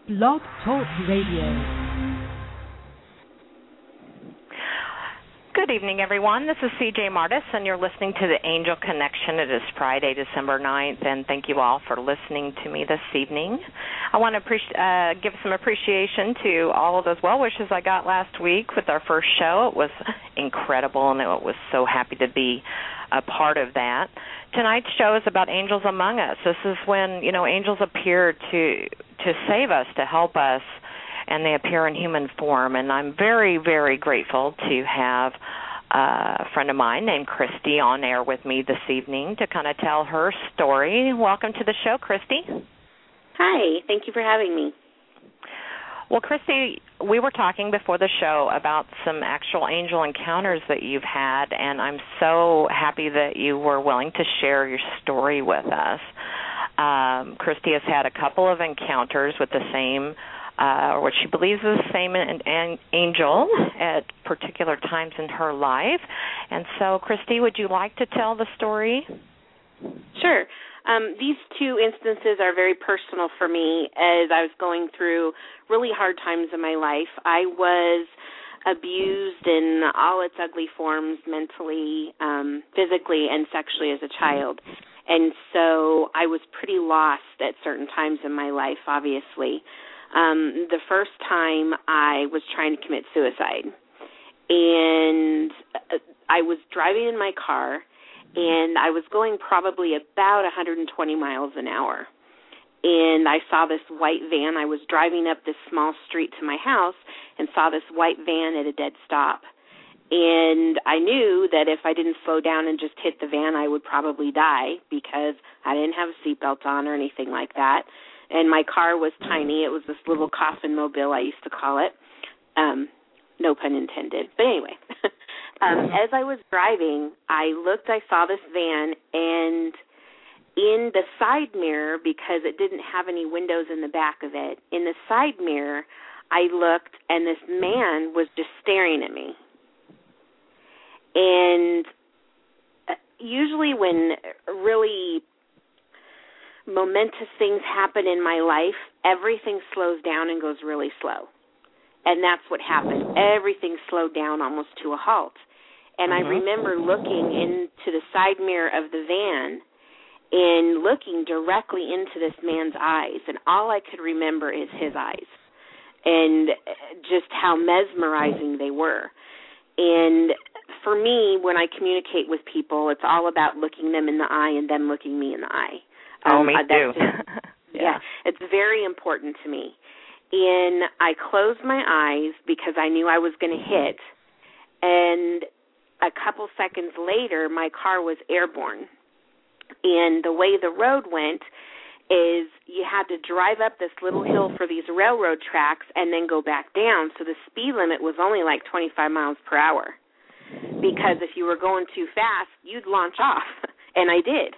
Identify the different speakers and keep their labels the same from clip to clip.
Speaker 1: Blog Talk Radio.
Speaker 2: Good evening, everyone. This is C.J. Martis, and you're listening to the Angel Connection. It is Friday, December 9th, and thank you all for listening to me this evening. I want to give some appreciation to all of those well wishes I got last week with our first show. It was incredible, and I was so happy to be a part of that. Tonight's show is about angels among us. This is when, angels appear to save us, to help us, and they appear in human form. And I'm very, very grateful to have a friend of mine named Christy on air with me this evening to kind of tell her story. Welcome to the show, Christy.
Speaker 3: Hi. Thank you for having me.
Speaker 2: Well, Christy, we were talking before the show about some actual angel encounters that you've had, and I'm so happy that you were willing to share your story with us. Christy has had a couple of encounters with the same or what she believes is the same angel at particular times in her life. And so, Christy, would you like to tell the story?
Speaker 3: Sure. These two instances are very personal for me as I was going through really hard times in my life. I was abused in all its ugly forms, mentally, physically, and sexually as a child. And so I was pretty lost at certain times in my life, obviously. The first time I was trying to commit suicide, and I was driving in my car, and I was going probably about 120 miles an hour, and I saw this white van. I was driving up this small street to my house and saw this white van at a dead stop, and I knew that if I didn't slow down and just hit the van, I would probably die because I didn't have a seatbelt on or anything like that. And my car was tiny. It was this little coffin mobile, I used to call it. No pun intended. But anyway, as I was driving, I saw this van, and in the side mirror, because it didn't have any windows in the back of it, in the side mirror, I looked, and this man was just staring at me. And usually when really momentous things happen in my life, everything slows down and goes really slow. And that's what happened. Everything slowed down almost to a halt. And I remember looking into the side mirror of the van and looking directly into this man's eyes. And all I could remember is his eyes and just how mesmerizing they were. And for me, when I communicate with people, it's all about looking them in the eye and them looking me in the eye.
Speaker 2: Me too.
Speaker 3: Yeah, it's very important to me. And I closed my eyes because I knew I was going to hit. And a couple seconds later, my car was airborne. And the way the road went is you had to drive up this little hill for these railroad tracks and then go back down. So the speed limit was only like 25 miles per hour. Because if you were going too fast, you'd launch off. And I did.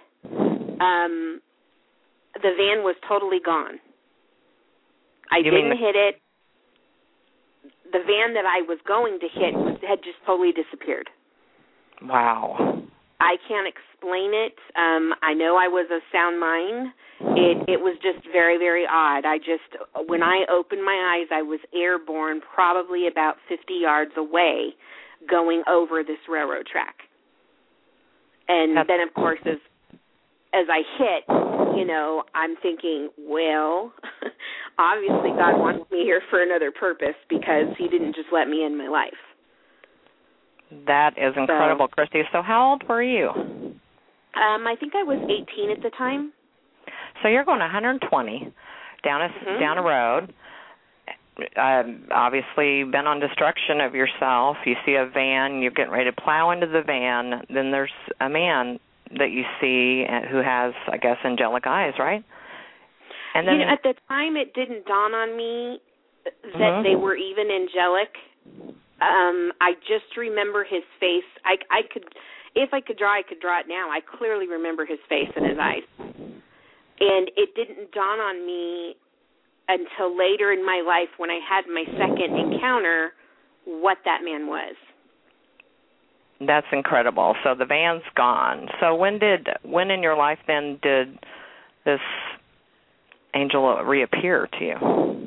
Speaker 3: The van was totally gone. I didn't hit it. The van that I was going to hit had just totally disappeared.
Speaker 2: Wow.
Speaker 3: I can't explain it. I know I was of sound mind. It was just very, very odd. When I opened my eyes, I was airborne probably about 50 yards away going over this railroad track. And then, of course, as I hit, I'm thinking, well, obviously God wants me here for another purpose because he didn't just let me in my life.
Speaker 2: That is incredible, Christy. So how old were you?
Speaker 3: I think I was 18 at the time.
Speaker 2: So you're going 120 down a road. Obviously been on destruction of yourself. You see a van, you're getting ready to plow into the van. Then there's a man that you see who has, I guess, angelic eyes, right? And then
Speaker 3: at the time, it didn't dawn on me that they were even angelic. I just remember his face. If I could draw it now. I clearly remember his face and his eyes. And it didn't dawn on me until later in my life when I had my second encounter what that man was.
Speaker 2: That's incredible. So the van's gone. So when in your life then did this angel reappear to you?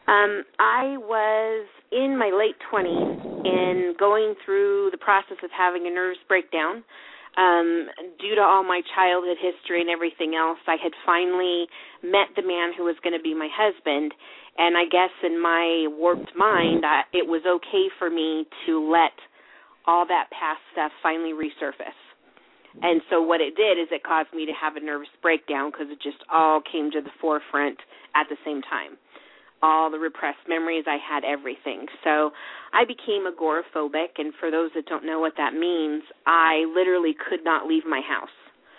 Speaker 3: I was in my late 20s and going through the process of having a nervous breakdown. Due to all my childhood history and everything else, I had finally met the man who was going to be my husband, and I guess in my warped mind, it was okay for me to let all that past stuff finally resurface. And so what it did is it caused me to have a nervous breakdown because it just all came to the forefront at the same time. All the repressed memories, I had everything. So I became agoraphobic, and for those that don't know what that means, I literally could not leave my house.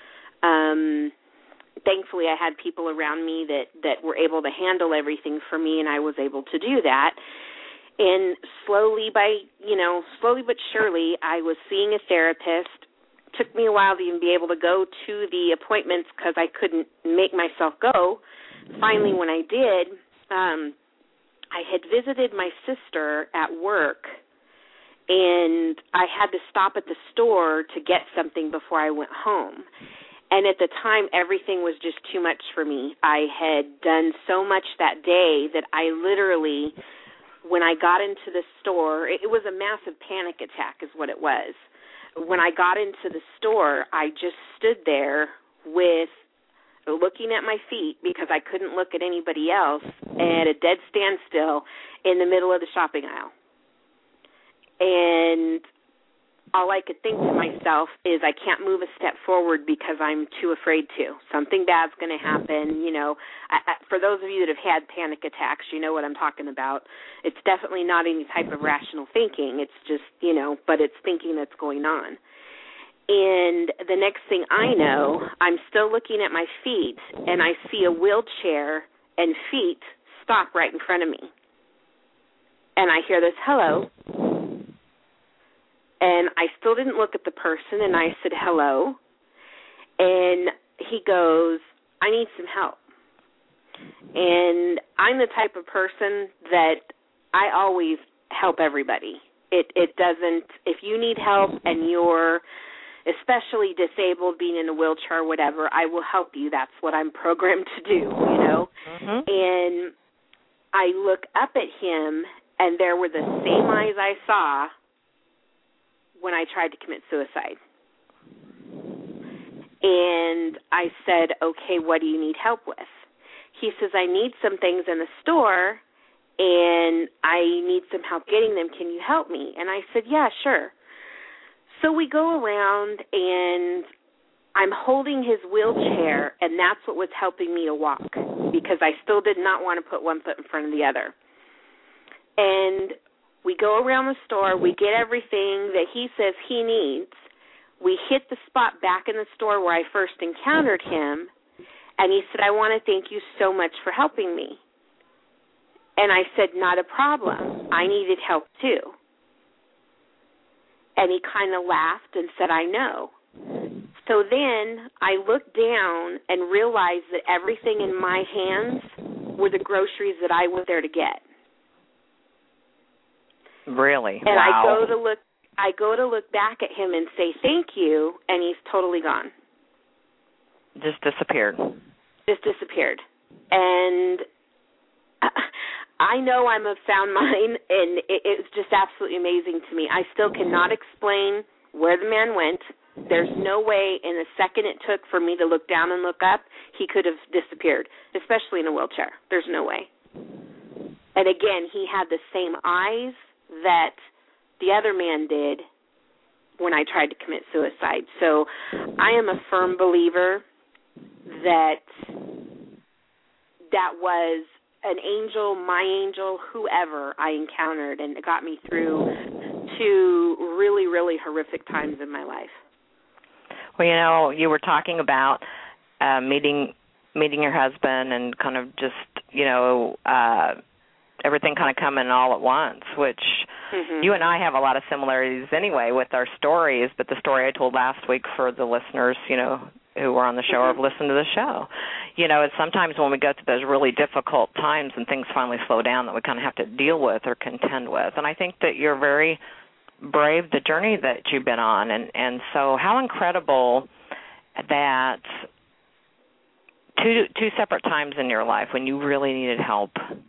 Speaker 3: Thankfully, I had people around me that were able to handle everything for me, and I was able to do that. And slowly but surely, I was seeing a therapist. It took me a while to even be able to go to the appointments because I couldn't make myself go. Finally, when I did, I had visited my sister at work, and I had to stop at the store to get something before I went home. And at the time, everything was just too much for me. I had done so much that day that I literally, when I got into the store, it was a massive panic attack is what it was. When I got into the store, I just stood there with looking at my feet because I couldn't look at anybody else at a dead standstill in the middle of the shopping aisle. And all I could think to myself is I can't move a step forward because I'm too afraid to. Something bad's going to happen. For those of you that have had panic attacks, you know what I'm talking about. It's definitely not any type of rational thinking. It's just, but it's thinking that's going on. And the next thing I know, I'm still looking at my feet, and I see a wheelchair and feet stop right in front of me. And I hear this, hello. And I still didn't look at the person, and I said, hello. And he goes, I need some help. And I'm the type of person that I always help everybody. It doesn't, if you need help and you're especially disabled, being in a wheelchair or whatever, I will help you. That's what I'm programmed to do,
Speaker 2: Mm-hmm.
Speaker 3: And I look up at him, and there were the same eyes I saw when I tried to commit suicide. And I said, okay, what do you need help with? He says, I need some things in the store, and I need some help getting them. Can you help me? And I said, yeah, sure. So we go around, and I'm holding his wheelchair, and that's what was helping me to walk because I still did not want to put one foot in front of the other. And we go around the store. We get everything that he says he needs. We hit the spot back in the store where I first encountered him, and he said, I want to thank you so much for helping me. And I said, not a problem. I needed help too. And he kind of laughed and said, I know. So then I looked down and realized that everything in my hands were the groceries that I was there to get.
Speaker 2: Really?
Speaker 3: And
Speaker 2: wow.
Speaker 3: I go to look back at him and say thank you, and he's totally gone.
Speaker 2: Just disappeared.
Speaker 3: And I know I'm of sound mind, and it's just absolutely amazing to me. I still cannot explain where the man went. There's no way in the second it took for me to look down and look up, he could have disappeared, especially in a wheelchair. There's no way. And again, he had the same eyes that the other man did when I tried to commit suicide. So I am a firm believer that was an angel, my angel, whoever I encountered, and it got me through 2 really, really horrific times in my life.
Speaker 2: Well, you were talking about meeting your husband and kind of just, everything kind of coming all at once, which you and I have a lot of similarities anyway with our stories, but the story I told last week for the listeners, who were on the show or have listened to the show, it's sometimes when we go through those really difficult times and things finally slow down that we kind of have to deal with or contend with. And I think that you're very brave, the journey that you've been on. And so how incredible that two separate times in your life when you really needed help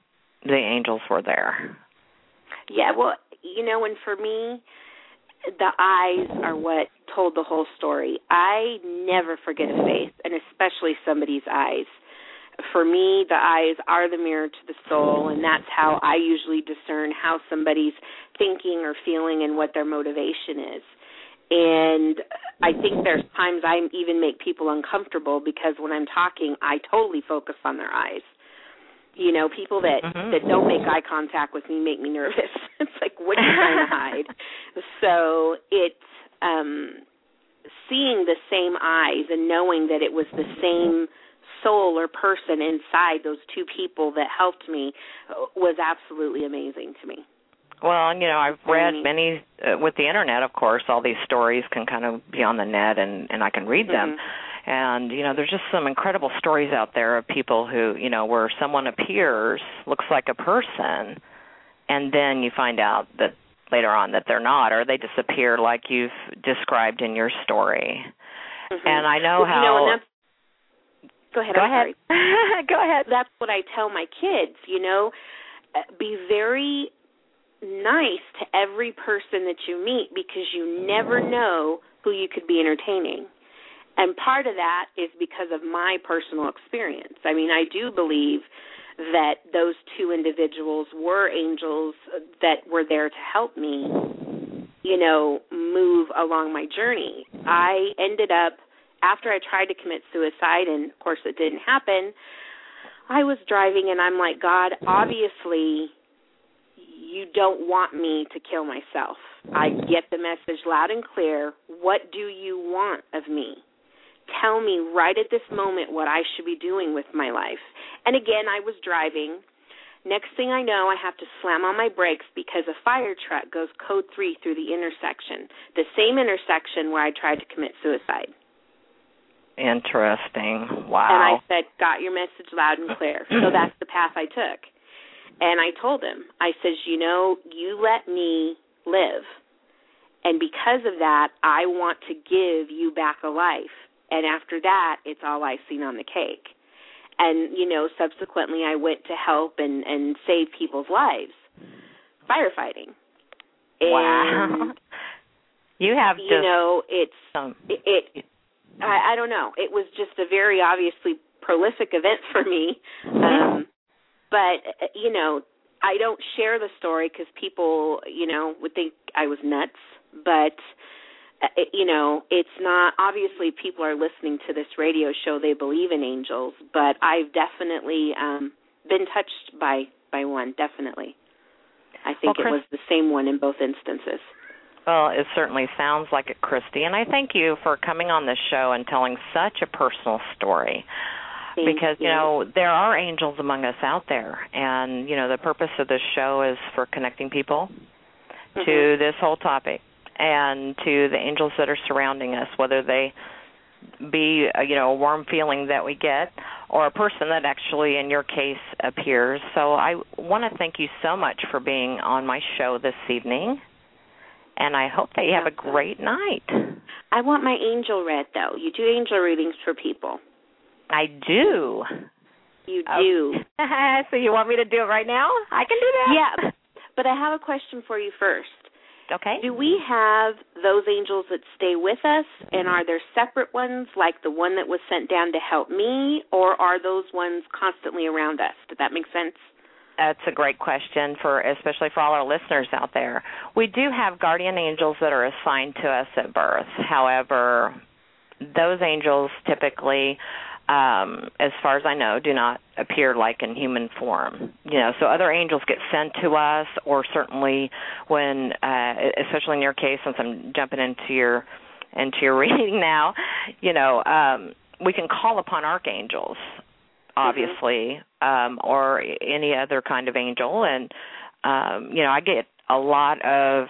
Speaker 2: the angels were there.
Speaker 3: Yeah, well, and for me, the eyes are what told the whole story. I never forget a face, and especially somebody's eyes. For me, the eyes are the mirror to the soul, and that's how I usually discern how somebody's thinking or feeling and what their motivation is. And I think there's times I even make people uncomfortable because when I'm talking, I totally focus on their eyes. People that don't make eye contact with me make me nervous. It's like, what are you trying to hide? So it's seeing the same eyes and knowing that it was the same soul or person inside those two people that helped me was absolutely amazing to me.
Speaker 2: Well, I've read many, with the Internet, of course, all these stories can kind of be on the net and I can read them. And, there's just some incredible stories out there of people who, where someone appears, looks like a person, and then you find out that later on that they're not, or they disappear like you've described in your story. And I know how...
Speaker 3: Go ahead.
Speaker 2: Go ahead.
Speaker 3: That's what I tell my kids, be very nice to every person that you meet because you never know who you could be entertaining. And part of that is because of my personal experience. I mean, I do believe that those two individuals were angels that were there to help me, move along my journey. I ended up, after I tried to commit suicide, and of course it didn't happen, I was driving and I'm like, God, obviously you don't want me to kill myself. I get the message loud and clear. What do you want of me? Tell me right at this moment what I should be doing with my life. And again, I was driving. Next thing I know, I have to slam on my brakes because a fire truck goes code 3 through the intersection, the same intersection where I tried to commit suicide.
Speaker 2: Interesting. Wow.
Speaker 3: And I said, got your message loud and clear. So that's the path I took. And I told him, I says, you let me live. And because of that, I want to give you back a life. And after that, it's all icing on the cake. And, subsequently I went to help and save people's lives, firefighting.
Speaker 2: Wow.
Speaker 3: And,
Speaker 2: you have just...
Speaker 3: I don't know. It was just a very obviously prolific event for me. But, I don't share the story because people, would think I was nuts. But, it's not, obviously people are listening to this radio show, they believe in angels. But I've definitely been touched by one, definitely. I think it was the same one in both instances.
Speaker 2: Well, it certainly sounds like it, Christy, and I thank you for coming on this show and telling such a personal story. Because, there are angels among us out there, and, the purpose of this show is for connecting people to this whole topic and to the angels that are surrounding us, whether they be, a warm feeling that we get or a person that actually, in your case, appears. So I want to thank you so much for being on my show this evening. And I hope that you have a great night.
Speaker 3: I want my angel read, though. You do angel readings for people.
Speaker 2: I do.
Speaker 3: You do.
Speaker 2: So you want me to do it right now? I can do that.
Speaker 3: Yeah, but I have a question for you first.
Speaker 2: Okay.
Speaker 3: Do we have those angels that stay with us, and are there separate ones, like the one that was sent down to help me, or are those ones constantly around us? Did that make sense?
Speaker 2: That's a great question, especially for all our listeners out there. We do have guardian angels that are assigned to us at birth. However, those angels typically, as far as I know, do not appear like in human form. So other angels get sent to us, or certainly when, especially in your case, since I'm jumping into your reading now, we can call upon archangels, obviously, or any other kind of angel. And, I get a lot of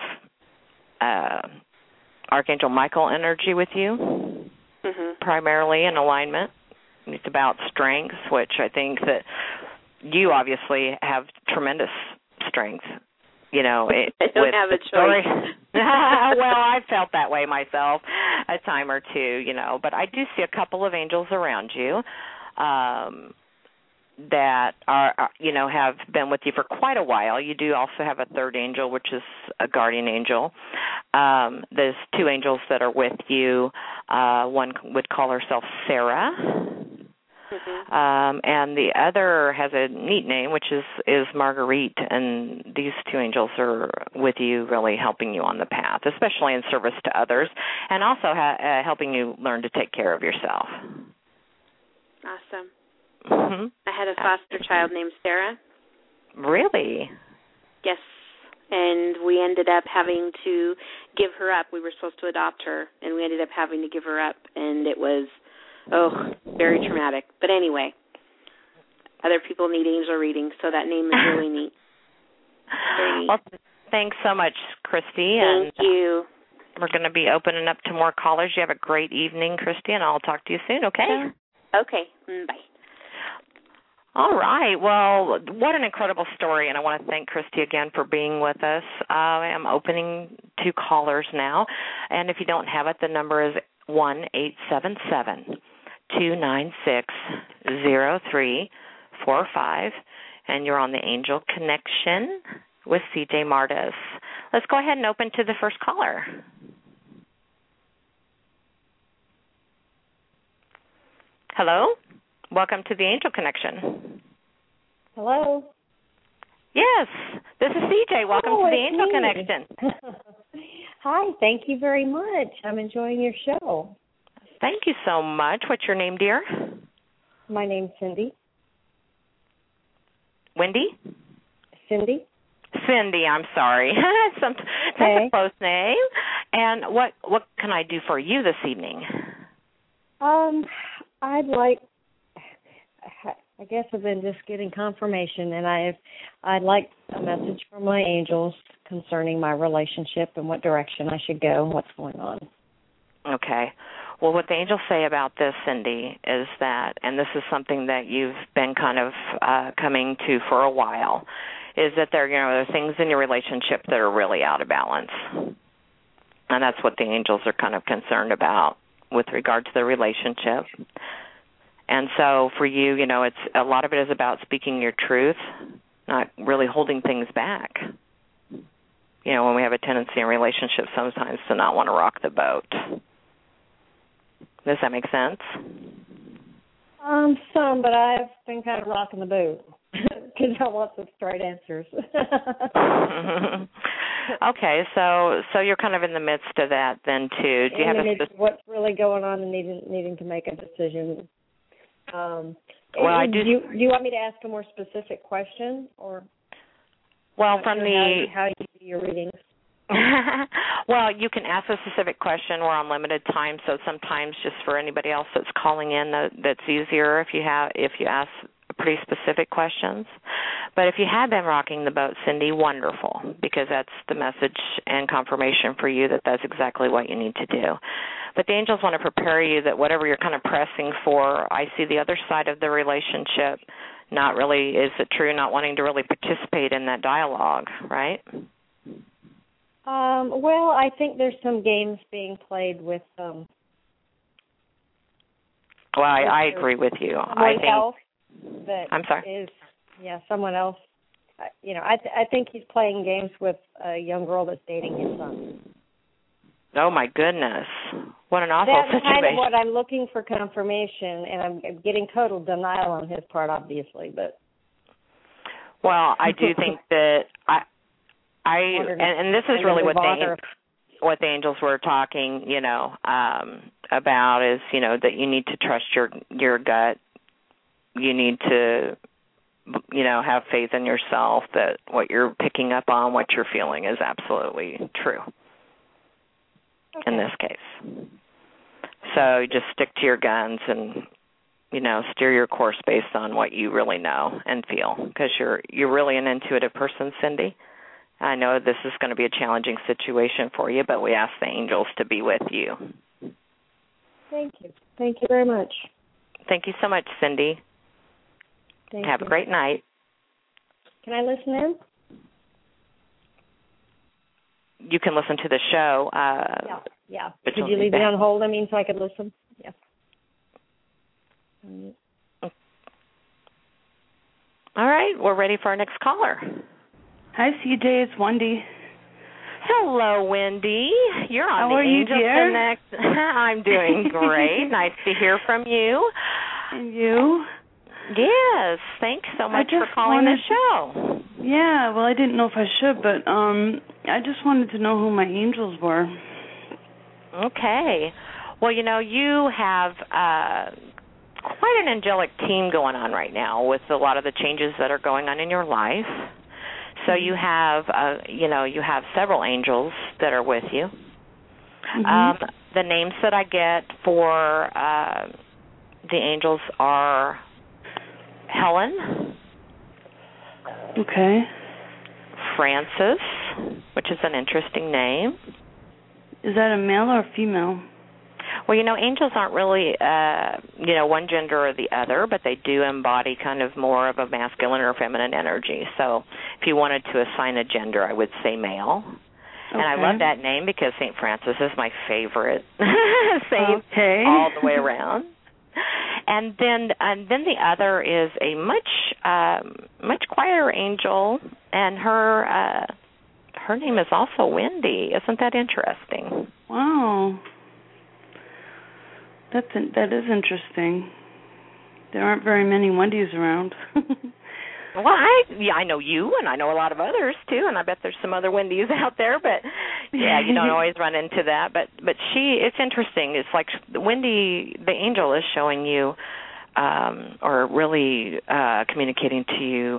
Speaker 2: Archangel Michael energy with you, primarily in alignment. It's about strength, which I think that you obviously have tremendous strength. I
Speaker 3: don't have a choice.
Speaker 2: Well, I felt that way myself a time or two, but I do see a couple of angels around you. that are have been with you for quite a while. You do also have a third angel, which is a guardian angel. There's two angels that are with you. One would call herself Sarah. And the other has a neat name, which is Marguerite, and these two angels are with you, really helping you on the path, especially in service to others, and also helping you learn to take care of yourself.
Speaker 3: Awesome.
Speaker 2: Mm-hmm.
Speaker 3: I had a foster child named Sarah.
Speaker 2: Really?
Speaker 3: Yes, and we ended up having to give her up. We were supposed to adopt her, and we ended up having to give her up, and it was very traumatic. But anyway, other people need angel readings, so that name is really neat. Very neat.
Speaker 2: Well, thanks so much, Christy.
Speaker 3: Thank you.
Speaker 2: We're going to be opening up to more callers. You have a great evening, Christy, and I'll talk to you soon, okay?
Speaker 3: Okay. Bye.
Speaker 2: All right. Well, what an incredible story, and I want to thank Christy again for being with us. I am opening to callers now, and if you don't have it, the number is 1-877-296-0345, and you're on the Angel Connection with C.J. Martis. Let's go ahead and open to the first caller. Hello? Welcome to the Angel Connection.
Speaker 4: Hello.
Speaker 2: Yes, this is CJ. Welcome to the Angel Connection.
Speaker 4: Hi, thank you very much. I'm enjoying your show.
Speaker 2: Thank you so much. What's your name, dear?
Speaker 4: My name's Cindy.
Speaker 2: Wendy?
Speaker 4: Cindy.
Speaker 2: Cindy, I'm sorry. That's a close name. And what can I do for you this evening?
Speaker 4: I guess I've been just getting confirmation, and I'd like a message from my angels concerning my relationship and what direction I should go and what's going on.
Speaker 2: Okay. Well, what the angels say about this, Cindy, is that, and this is something that you've been kind of coming to for a while, is that there are things in your relationship that are really out of balance. And that's what the angels are kind of concerned about with regard to the relationship. And so for you, it's a lot of it is about speaking your truth, not really holding things back. When we have a tendency in relationships sometimes to not want to rock the boat. Does that make sense?
Speaker 4: Some, but I've been kind of rocking the boat because I want some straight answers.
Speaker 2: Okay, so you're kind of in the midst of that then too. Do you have
Speaker 4: what's really going on and needing to make a decision?
Speaker 2: Well, I do.
Speaker 4: Do you want me to ask a more specific question, or?
Speaker 2: Well, from
Speaker 4: how you do your readings.
Speaker 2: Well, you can ask a specific question. We're on limited time, so sometimes just for anybody else that's calling in, that's easier if you ask pretty specific questions. But if you have been rocking the boat, Cindy, wonderful, because that's the message and confirmation for you that that's exactly what you need to do. But the angels want to prepare you that whatever you're kind of pressing for, I see the other side of the relationship, not really, is it true, not wanting to really participate in that dialogue, right?
Speaker 4: Well, I think there's some games being played with.
Speaker 2: Well, I agree with you. I'm sorry.
Speaker 4: Someone else. I think he's playing games with a young girl that's dating his son.
Speaker 2: Oh my goodness! What an awful situation.
Speaker 4: That's kind of what I'm looking for confirmation, and I'm getting total denial on his part, obviously. But
Speaker 2: well, I do think that and this is really what the angels were talking, about is, that you need to trust your gut. You need to, have faith in yourself that what you're picking up on, what you're feeling is absolutely true in this case. So you just stick to your guns and, steer your course based on what you really know and feel, because you're really an intuitive person, Cindy. I know this is going to be a challenging situation for you, but we ask the angels to be with you.
Speaker 4: Thank you. Thank you very much.
Speaker 2: Thank you so much, Cindy. Have a great night.
Speaker 4: Can I listen in?
Speaker 2: You can listen to the show.
Speaker 4: Yeah. Could you leave me on hold, so I could listen? Yeah.
Speaker 2: All right, we're ready for our next caller.
Speaker 5: Hi, CJ. It's Wendy.
Speaker 2: Hello, Wendy. You're on
Speaker 5: How
Speaker 2: the
Speaker 5: are you,
Speaker 2: Angel
Speaker 5: dear?
Speaker 2: Connect. I'm doing great. Nice to hear from you.
Speaker 5: And you?
Speaker 2: Yes. Thanks so much for calling the show.
Speaker 5: Yeah. Well, I didn't know if I should, but I just wanted to know who my angels were.
Speaker 2: Okay. Well, you have quite an angelic team going on right now with a lot of the changes that are going on in your life. So you have, you have several angels that are with you.
Speaker 5: Mm-hmm.
Speaker 2: The names that I get for the angels are Helen.
Speaker 5: Okay.
Speaker 2: Francis, which is an interesting name.
Speaker 5: Is that a male or a female?
Speaker 2: Well, angels aren't really, one gender or the other, but they do embody kind of more of a masculine or feminine energy. So if you wanted to assign a gender, I would say male.
Speaker 5: Okay.
Speaker 2: And I love that name because St. Francis is my favorite saint all the way around. And then the other is a much quieter angel, and her name is also Wendy. Isn't that interesting?
Speaker 5: Wow. That is interesting. There aren't very many Wendy's around.
Speaker 2: Well, I know you, and I know a lot of others too, and I bet there's some other Wendy's out there. But yeah, you don't always run into that. But it's interesting. It's like Wendy, the angel, is showing you, or really communicating to you,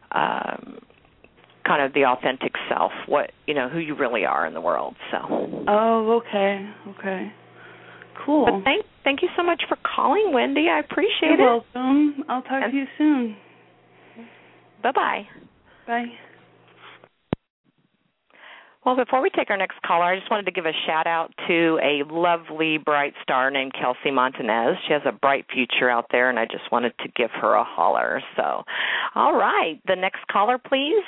Speaker 2: kind of the authentic self, who you really are in the world. So.
Speaker 5: Oh, okay. Cool.
Speaker 2: But thank you so much for calling, Wendy. I appreciate it.
Speaker 5: You're welcome. I'll talk to you soon.
Speaker 2: Bye-bye.
Speaker 5: Bye.
Speaker 2: Well, before we take our next caller, I just wanted to give a shout-out to a lovely, bright star named Kelsey Montanez. She has a bright future out there, and I just wanted to give her a holler. So, all right, the next caller, please.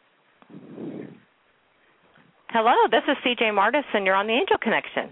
Speaker 2: Hello, this is C.J. Martis, and you're on the Angel Connection.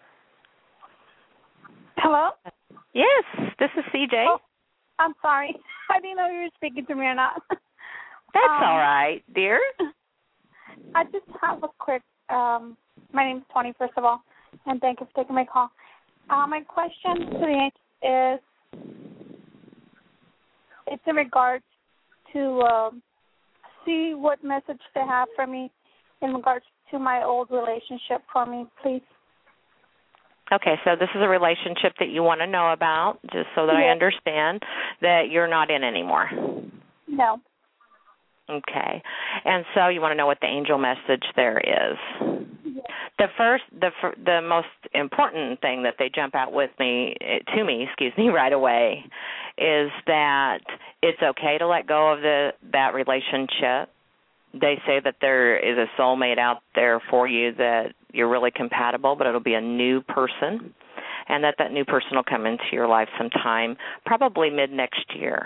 Speaker 6: Hello?
Speaker 2: Yes, this is CJ.
Speaker 6: Oh, I'm sorry. I didn't know you were speaking to me or not.
Speaker 2: That's all right, dear.
Speaker 6: I just have a quick, my name is Tony, first of all, and thank you for taking my call. My question to the angel is, it's in regards to see what message they have for me in regards to my old relationship for me, please.
Speaker 2: Okay, so this is a relationship that you want to know about, just so that I understand that you're not in anymore.
Speaker 6: No.
Speaker 2: Okay, and so you want to know what the angel message there is. Yes. The most important thing that they jump out to me, right away, is that it's okay to let go of that relationship. They say that there is a soulmate out there for you that you're really compatible, but it'll be a new person, and that new person will come into your life sometime, probably mid-next year.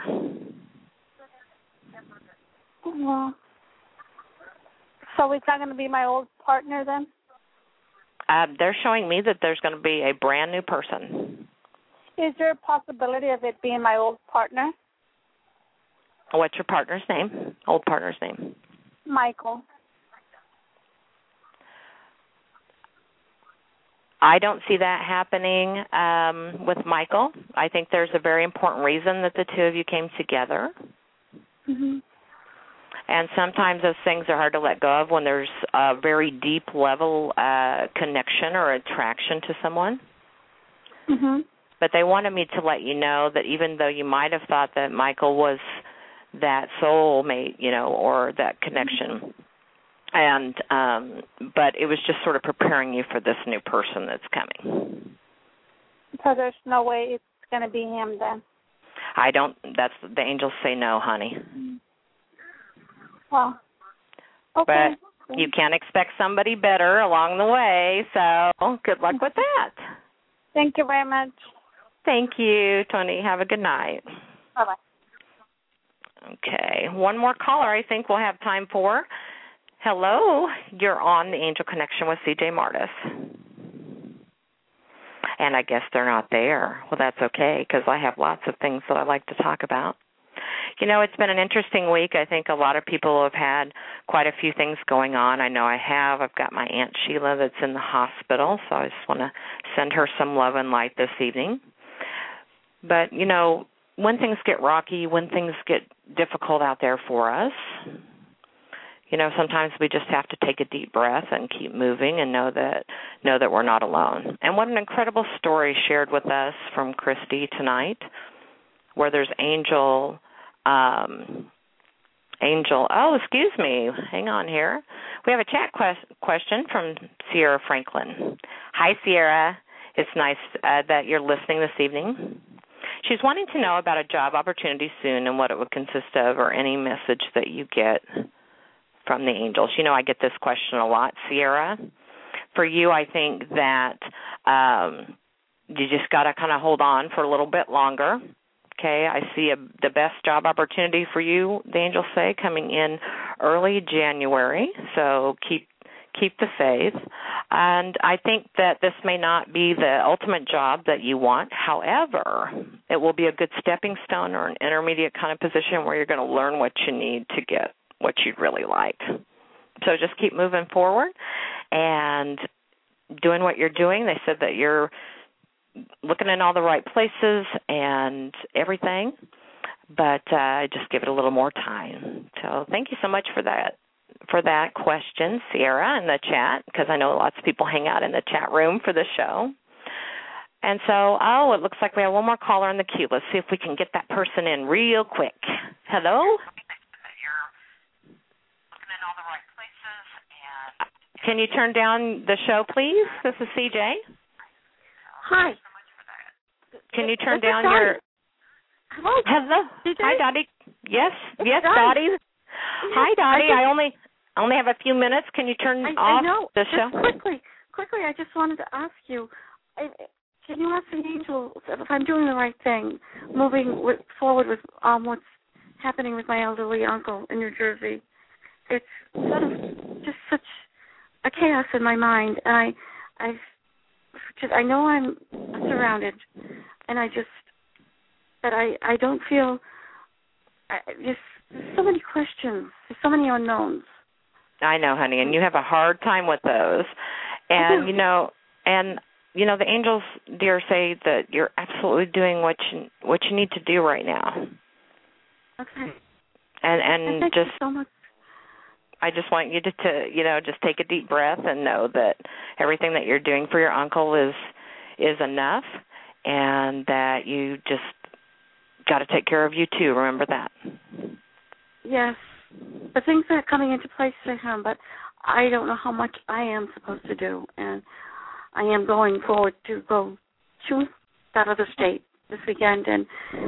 Speaker 6: Well, so it's not going to be my old partner then?
Speaker 2: They're showing me that there's going to be a brand new person.
Speaker 6: Is there a possibility of it being my old partner?
Speaker 2: What's your partner's name? Old partner's name?
Speaker 6: Michael.
Speaker 2: I don't see that happening with Michael. I think there's a very important reason that the two of you came together.
Speaker 6: Mm-hmm.
Speaker 2: And sometimes those things are hard to let go of when there's a very deep level connection or attraction to someone.
Speaker 6: Mm-hmm.
Speaker 2: But they wanted me to let you know that even though you might have thought that Michael was that soulmate, or that connection, and but it was just sort of preparing you for this new person that's coming.
Speaker 6: So there's no way it's going to be him then?
Speaker 2: That's the angels say no, honey.
Speaker 6: Well, okay.
Speaker 2: But you can't expect somebody better along the way, so good luck with that.
Speaker 6: Thank you very much.
Speaker 2: Thank you, Tony. Have a good night.
Speaker 6: Bye-bye.
Speaker 2: Okay, one more caller I think we'll have time for. Hello, you're on the Angel Connection with C.J. Martis. And I guess they're not there. Well, that's okay, because I have lots of things that I like to talk about. It's been an interesting week. I think a lot of people have had quite a few things going on. I know I have. I've got my Aunt Sheila that's in the hospital, so I just want to send her some love and light this evening. But, when things get rocky, when things get difficult out there for us, sometimes we just have to take a deep breath and keep moving and know that we're not alone. And what an incredible story shared with us from Christy tonight, where there's Angel. Oh, excuse me. Hang on here. We have a chat question from Sierra Franklin. Hi, Sierra. It's nice that you're listening this evening. She's wanting to know about a job opportunity soon and what it would consist of, or any message that you get from the angels. I get this question a lot, Sierra. For you, I think that you just got to kind of hold on for a little bit longer. Okay, I see the best job opportunity for you, the angels say, coming in early January. So keep the faith. And I think that this may not be the ultimate job that you want. However, it will be a good stepping stone or an intermediate kind of position where you're going to learn what you need to get what you'd really like. So just keep moving forward and doing what you're doing. They said that you're looking in all the right places and everything, but just give it a little more time. So thank you so much for that question, Sierra, in the chat, because I know lots of people hang out in the chat room for the show. And so, it looks like we have one more caller in the queue. Let's see if we can get that person in real quick. Hello? Can you turn down the show, please? This is CJ.
Speaker 6: Hi.
Speaker 2: Can you turn down your... Hello. Hi, Dottie. Yes, Dottie. Hi, Dottie. I only have a few minutes. Can you turn off the show?
Speaker 6: Quickly, I just wanted to ask you, can you ask the angels if I'm doing the right thing, moving forward with what's happening with my elderly uncle in New Jersey? It's sort of just such a chaos in my mind, and I know I'm surrounded, and I don't feel. There's so many questions. There's so many unknowns.
Speaker 2: I know, honey, and you have a hard time with those. And the angels, dear, say that you're absolutely doing what you need to do right now.
Speaker 6: Okay.
Speaker 2: And
Speaker 6: thank
Speaker 2: just
Speaker 6: you so much.
Speaker 2: I just want you to just take a deep breath and know that everything that you're doing for your uncle is enough, and that you just got to take care of you too. Remember that.
Speaker 6: Yes, the things are coming into place for him, but I don't know how much I am supposed to do, and I am going forward to go to that other state this weekend, and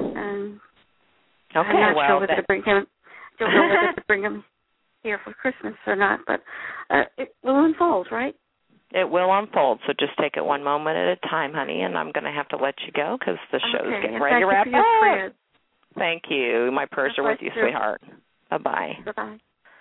Speaker 2: okay,
Speaker 6: I'm not sure whether to bring him. Don't know whether to bring him here for Christmas or not, but it will unfold, right?
Speaker 2: It will unfold, so just take it one moment at a time, honey, and I'm going to have to let you go because the show's getting ready to wrap up. Thank you. My prayers are with you, sweetheart. Bye-bye.
Speaker 6: Bye-bye.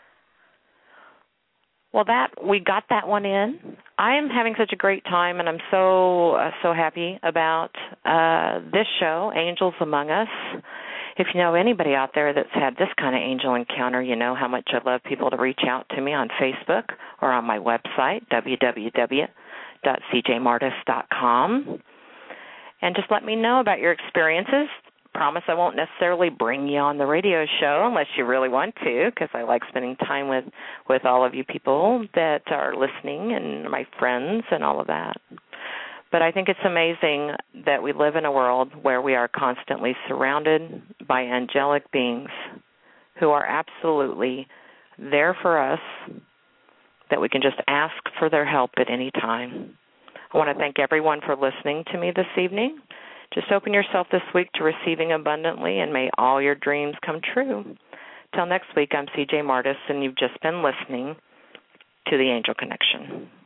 Speaker 2: Well, we got that one in. I am having such a great time, and I'm so happy about this show, Angels Among Us. If you know anybody out there that's had this kind of angel encounter, you know how much I love people to reach out to me on Facebook or on my website, www.cjmartis.com, and just let me know about your experiences. Promise I won't necessarily bring you on the radio show unless you really want to, because I like spending time with all of you people that are listening and my friends and all of that. But I think it's amazing that we live in a world where we are constantly surrounded by angelic beings who are absolutely there for us, that we can just ask for their help at any time. I want to thank everyone for listening to me this evening. Just open yourself this week to receiving abundantly, and may all your dreams come true. Till next week, I'm CJ Martis, and you've just been listening to The Angel Connection.